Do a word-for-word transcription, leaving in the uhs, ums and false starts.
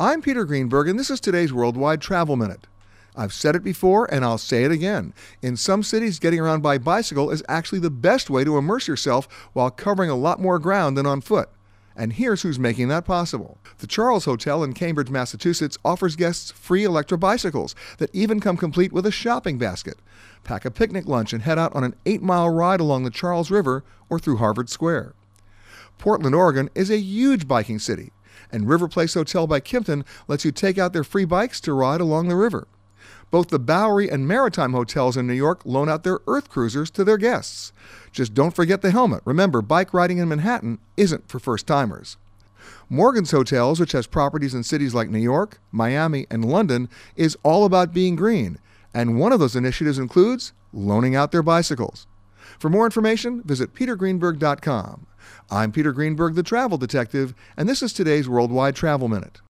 I'm Peter Greenberg, and this is today's Worldwide Travel Minute. I've said it before, and I'll say it again. In some cities, getting around by bicycle is actually the best way to immerse yourself while covering a lot more ground than on foot. And here's who's making that possible. The Charles Hotel in Cambridge, Massachusetts offers guests free electric bicycles that even come complete with a shopping basket. Pack a picnic lunch and head out on an eight-mile ride along the Charles River or through Harvard Square. Portland, Oregon is a huge biking city, and River Place Hotel by Kimpton lets you take out their free bikes to ride along the river. Both the Bowery and Maritime hotels in New York loan out their earth cruisers to their guests. Just don't forget the helmet. Remember, bike riding in Manhattan isn't for first-timers. Morgan's Hotels, which has properties in cities like New York, Miami, and London, is all about being green, and one of those initiatives includes loaning out their bicycles. For more information, visit peter greenberg dot com. I'm Peter Greenberg, the Travel Detective, and this is today's Worldwide Travel Minute.